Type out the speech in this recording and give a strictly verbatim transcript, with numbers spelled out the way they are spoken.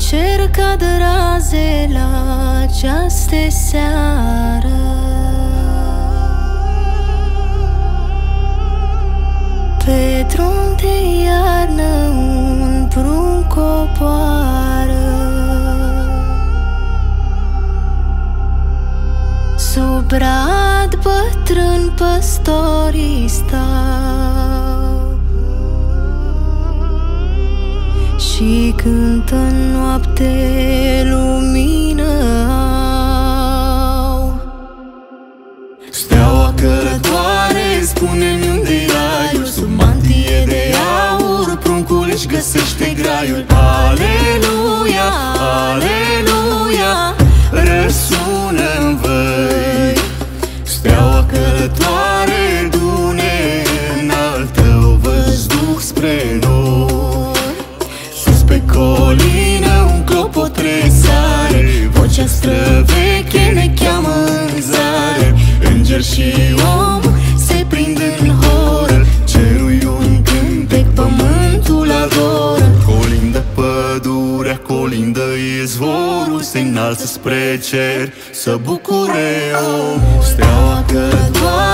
cer cad raze la această seară. Pe drum de iarnă un prunc coboară, sub brad bătrân păstorii stau și cântă în noapte lumină au. Steaua călătoare, spune-mi unde-i raiul, sub mantie de aur pruncul își găsește graiul. Aleluia, aleluia, răsună în văi. Steaua călătoare, du-ne înaltă o văzduh spre noi. Sus pe colină un clopot resare, vocea străveche ne cheamă în zare. Înger și om se prind în horă, cerul-i un cântec, pământul adoră. Colindă pădurea, colindă izvorul, se înalță spre cer, să bucure omul. Steaua călătoare